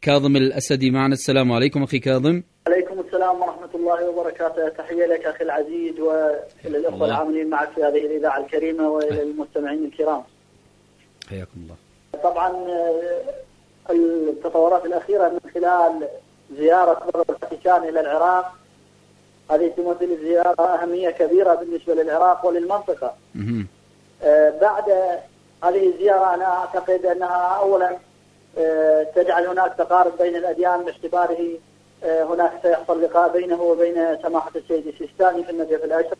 كاظم الأسدي معنا. السلام عليكم أخي كاظم. عليكم السلام ورحمة الله وبركاته. تحية لك أخي العزيز وللأخوة العاملين معك في هذه الإذاعة الكريمة وإلى المستمعين الكرام. حياكم الله. طبعا التطورات الأخيرة من خلال زيارة بابا الفاتيكان إلى العراق، هذه تمثل زيارة أهمية كبيرة بالنسبة للعراق وللمنطقة. بعد هذه الزيارة أنا أعتقد أنها أولا تجعل هناك تقارب بين الأديان، باعتباره هناك سيحصل لقاء بينه وبين سماحة السيد السيستاني في النجف الأشرف،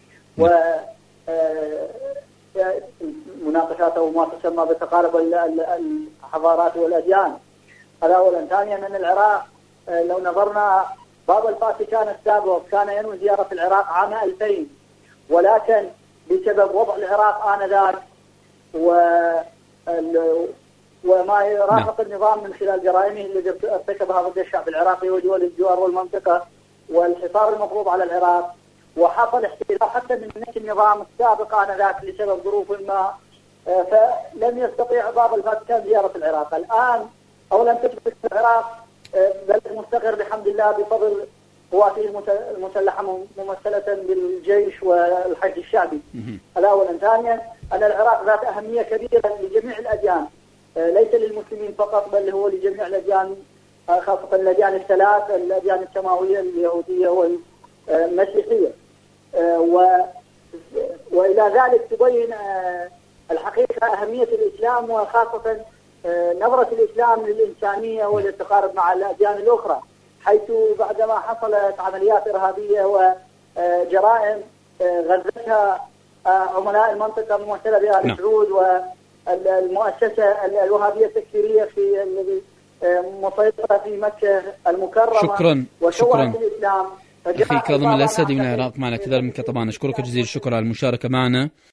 ومناقشاته ما تسمى بتقارب الحضارات والأديان. هذا أولا. ثانيا أن العراق لو نظرنا، بابا الفاتيكان السابق كان ينوي زيارة العراق عام 2000، ولكن بسبب وضع العراق آنذاك وما يرافق النظام من خلال جرائمه التي ارتكبها ضد الشعب العراقي ودول الجوار والمنطقة والحصار المفروض على العراق، وحصل احتلال حتى من النظام السابق آنذاك لسبب ظروف ما، فلم يستطيع بابا الفاتيكان زيارة العراق. الآن أولا تثبت العراق بلد مستقر بحمد الله بفضل قواته المسلحة ممثلة بالجيش والحشد الشعبي. هذا أولا. ثانيا أن العراق ذات أهمية كبيرة لجميع الأديان، ليس للمسلمين فقط بل هو لجميع الأديان، خاصة الأديان الثلاث، الأديان السماوية اليهودية والمسيحية. وإلى ذلك تبين الحقيقة أهمية الإسلام، وخاصة نظرة الإسلام للإنسانية والتقارب مع الأديان الأخرى، حيث بعدما حصلت عمليات إرهابية وجرائم غزتها عملاء المنطقة ممثلة بآل سعود والمؤسسة الوهابية التكفيرية في مسيطرة في مكة المكرمة، شكرا الإسلام. أخي كاظم الأسدي من العراق معنا. كذلك منك طبعا أشكرك جزيل الشكر على المشاركة معنا.